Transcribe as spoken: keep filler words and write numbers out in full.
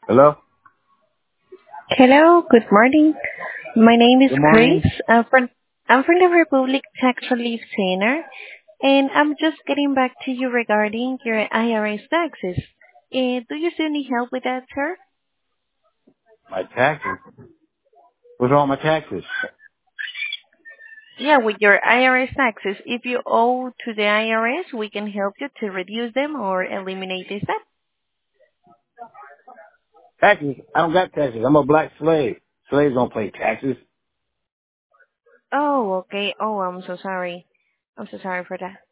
Hello? Hello, good morning. My name is Good Grace. morning. I'm from, I'm from the Republic Tax Relief Center, and I'm just getting back to you regarding your I R S taxes. Uh, do you still need help with that, sir? My taxes? What's wrong with my taxes? Yeah, with your I R S taxes. If you owe to the I R S, we can help you to reduce them or eliminate this debt. Taxes? I don't got taxes. I'm a black slave. Slaves don't pay taxes. Oh, okay. Oh, I'm so sorry. I'm so sorry for that.